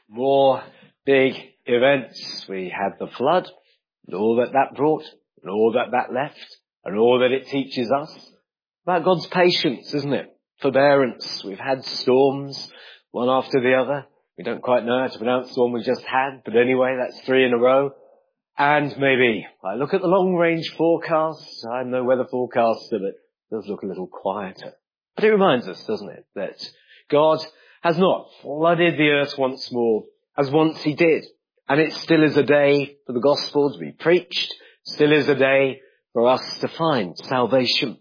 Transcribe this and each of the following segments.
More big events. We had the flood, and all that brought, and all that left, and all that it teaches us about God's patience, isn't it? Forbearance. We've had storms, one after the other. We don't quite know how to pronounce the one we just had, but anyway, that's 3 in a row. And maybe I look at the long-range forecast. I'm no weather forecaster, but it does look a little quieter. But it reminds us, doesn't it, that God has not flooded the earth once more as once he did. And it still is a day for the gospel to be preached. Still is a day for us to find salvation.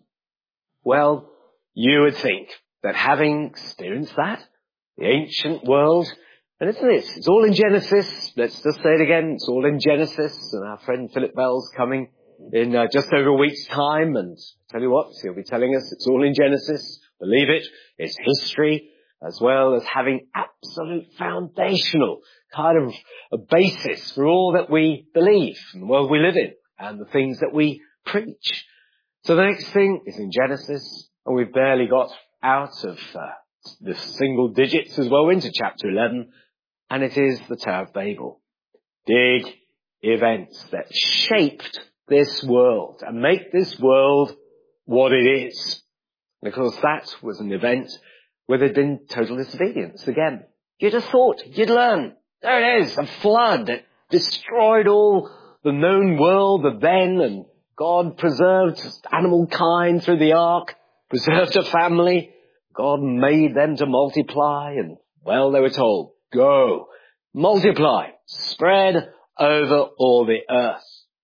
Well, you would think that having experienced that, the ancient world, and isn't it? It's all in Genesis. Let's just say it again. It's all in Genesis. And our friend Philip Bell's coming in just over a week's time. And tell you what, he'll be telling us it's all in Genesis. Believe it. It's history, as well as having absolute foundational kind of a basis for all that we believe in the world we live in and the things that we preach. So the next thing is in Genesis, and we've barely got out of the single digits as well into chapter 11, and it is the Tower of Babel. Big events that shaped this world and make this world what it is. Because that was an event where there'd been total disobedience again. You'd have thought, you'd learn. There it is, a flood that destroyed all the known world of then, and God preserved animal kind through the ark, preserved a family. God made them to multiply, and, well, they were told, go, multiply, spread over all the earth.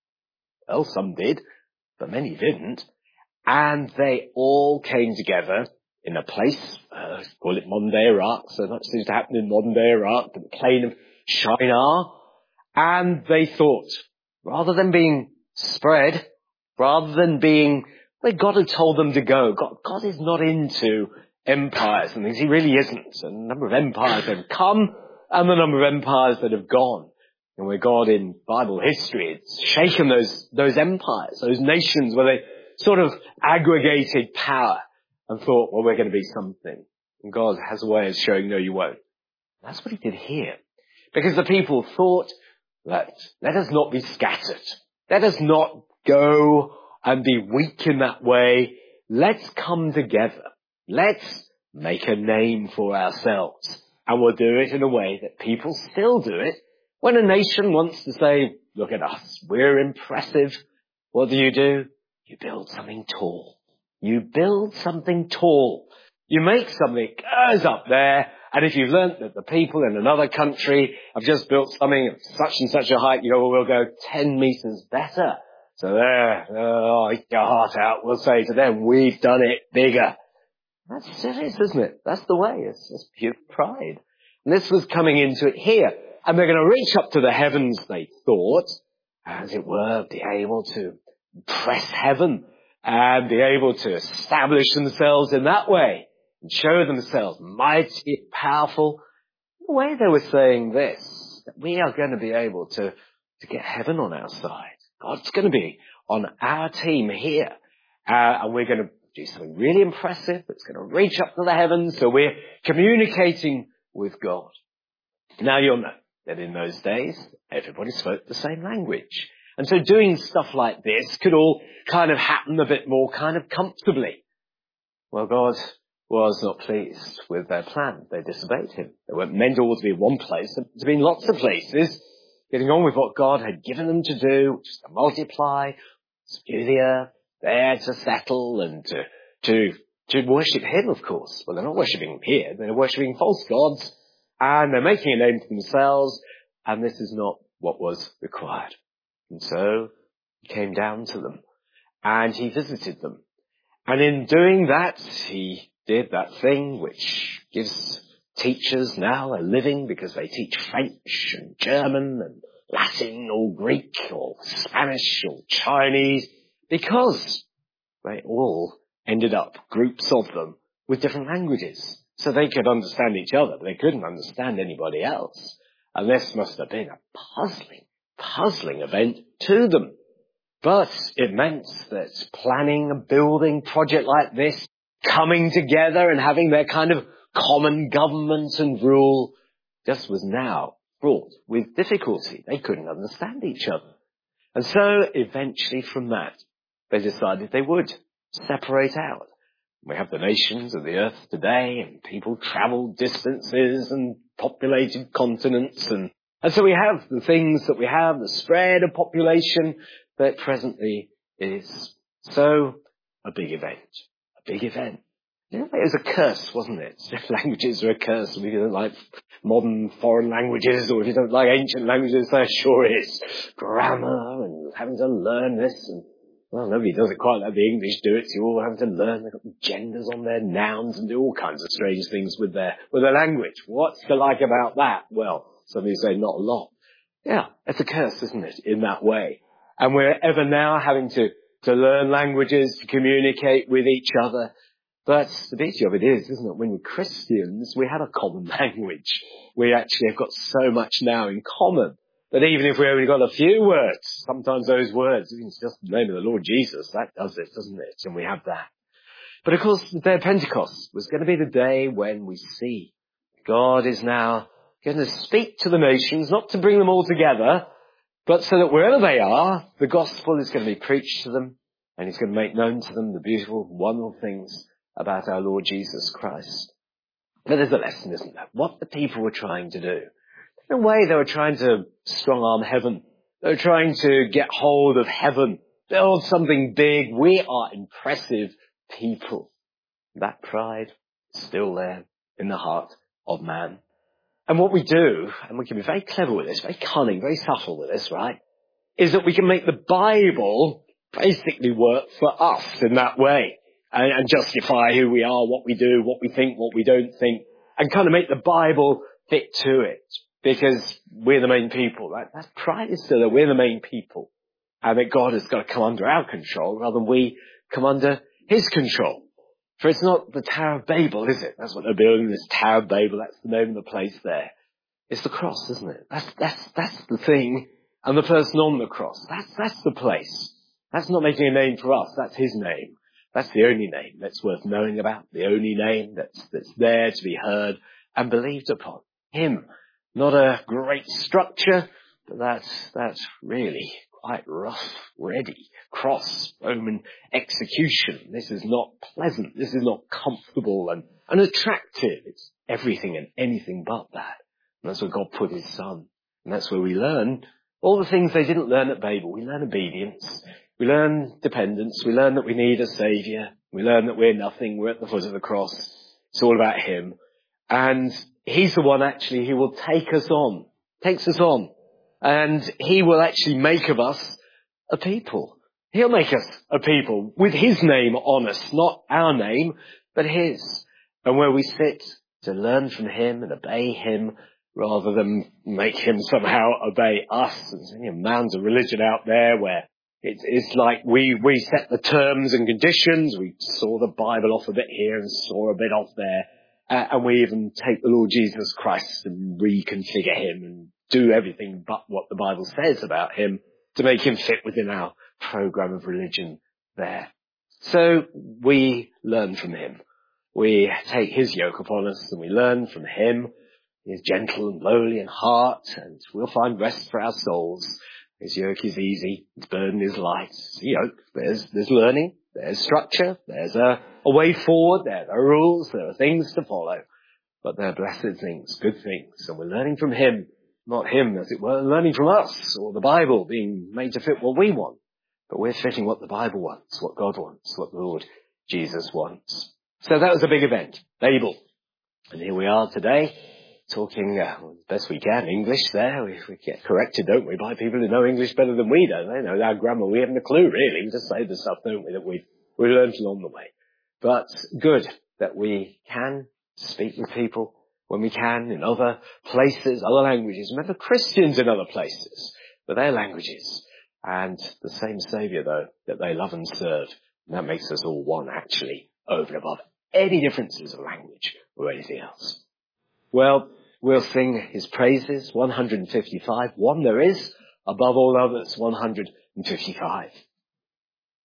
Well, some did, but many didn't. And they all came together in a place, call it modern day Iraq, so much seems to happen in modern day Iraq, the plain of Shinar. And they thought, rather than being spread, rather than being where God had told them to go, God is not into empires and things. He really isn't. And the number of empires that have come and the number of empires that have gone. And where God in Bible history has shaken those empires, those nations where they sort of aggregated power and thought, well, we're going to be something. And God has a way of showing, no, you won't. That's what he did here. Because the people thought, let us not be scattered. Let us not go and be weak in that way. Let's come together. Let's make a name for ourselves. And we'll do it in a way that people still do it. When a nation wants to say, look at us, we're impressive, what do? You build something tall. You build something tall. You make something that goes up there, and if you've learnt that the people in another country have just built something at such and such a height, you go, well, we'll go 10 meters better. So there, eat your heart out, we'll say to them, we've done it bigger. That's serious, isn't it? That's the way. It's just pure pride. And this was coming into it here. And they're going to reach up to the heavens, they thought, as it were, be able to press heaven and be able to establish themselves in that way and show themselves mighty, powerful. The way they were saying this, that we are going to be able to get heaven on our side. God's going to be on our team here. And we're going to do something really impressive that's going to reach up to the heavens. So we're communicating with God. Now you'll know that in those days, everybody spoke the same language. And so doing stuff like this could all kind of happen a bit more kind of comfortably. Well, God was not pleased with their plan. They disobeyed him. They weren't meant all to be in one place, to be in lots of places, getting on with what God had given them to do, which is to multiply, subdue the earth, there to settle and to worship him, of course. Well, they're not worshipping him here. They're worshipping false gods. And they're making a name for themselves, and this is not what was required. And so he came down to them, and he visited them. And in doing that, he did that thing which gives teachers now a living because they teach French and German and Latin or Greek or Spanish or Chinese, because they all ended up, groups of them, with different languages. So they could understand each other, but they couldn't understand anybody else. And this must have been a puzzling event to them. But it meant that planning a building project like this, coming together and having their kind of common government and rule, just was now fraught with difficulty. They couldn't understand each other. And so eventually from that, they decided they would separate out. We have the nations of the earth today, and people travel distances and populated continents, and so we have the things that we have, the spread of population that presently is so a big event. A big event. You know, it was a curse, wasn't it? Languages are a curse. If you don't like modern foreign languages, or if you don't like ancient languages, there sure is. Grammar, and having to learn this, and well, nobody does it quite like the English do it, so you're all having to learn. They've got genders on their nouns and do all kinds of strange things with their language. What's to like about that? Well, some of you say not a lot. Yeah, it's a curse, isn't it, in that way. And we're ever now having to learn languages, to communicate with each other. But the beauty of it is, isn't it, when we're Christians, we have a common language. We actually have got so much now in common that even if we only got a few words, sometimes those words, it's just the name of the Lord Jesus, that does it, doesn't it? And we have that. But of course, the day of Pentecost was going to be the day when we see God is now going to speak to the nations, not to bring them all together, but so that wherever they are, the gospel is going to be preached to them, and he's going to make known to them the beautiful, wonderful things about our Lord Jesus Christ. But there's a lesson, isn't there? What the people were trying to do. In a way, they were trying to strong-arm heaven. They were trying to get hold of heaven, build something big. We are impressive people. That pride is still there in the heart of man. And what we do, and we can be very clever with this, very cunning, very subtle with this, right, is that we can make the Bible basically work for us in that way and justify who we are, what we do, what we think, what we don't think, and kind of make the Bible fit to it because we're the main people, right? That pride is still that we're the main people and that God has got to come under our control rather than we come under his control. For it's not the Tower of Babel, is it? That's what they're building, this Tower of Babel. That's the name of the place there. It's the cross, isn't it? That's the thing. And the person on the cross. That's the place. That's not making a name for us. That's his name. That's the only name that's worth knowing about. The only name that's there to be heard and believed upon. Him. Not a great structure, but that's really quite rough, ready. Cross, Roman execution. This is not pleasant. This is not comfortable and attractive. It's everything and anything but that. And that's where God put his son. And that's where we learn all the things they didn't learn at Babel. We learn obedience. We learn dependence. We learn that we need a saviour. We learn that we're nothing. We're at the foot of the cross. It's all about him. And he's the one actually who will takes us on. And he will actually make of us a people. He'll make us a people with his name on us, not our name, but his. And where we sit to learn from him and obey him rather than make him somehow obey us. There's mounds of religion out there where it's like we set the terms and conditions. We saw the Bible off a bit here and saw a bit off there. And we even take the Lord Jesus Christ and reconfigure him and do everything but what the Bible says about him to make him fit within our program of religion there. So we learn from him. We take his yoke upon us and we learn from him. He is gentle and lowly in heart, and we'll find rest for our souls. His yoke is easy, his burden is light. It's a yoke. There's learning, there's structure, there's a way forward, there are rules, there are things to follow. But they're blessed things, good things, and we're learning from him, not him, as it were, learning from us, or the Bible being made to fit what we want. But we're fitting what the Bible wants, what God wants, what the Lord Jesus wants. So that was a big event, Babel. And here we are today, talking as best we can English there. We get corrected, don't we, by people who know English better than we do. They know our grammar. We haven't a clue, really. We just say the stuff, don't we, that we learned along the way. But good that we can speak with people when we can in other places, other languages. Remember, Christians in other places, but their languages. And the same Saviour, though, that they love and serve. And that makes us all one, actually, over and above any differences of language or anything else. Well, we'll sing his praises, 155. One there is, above all others, 155.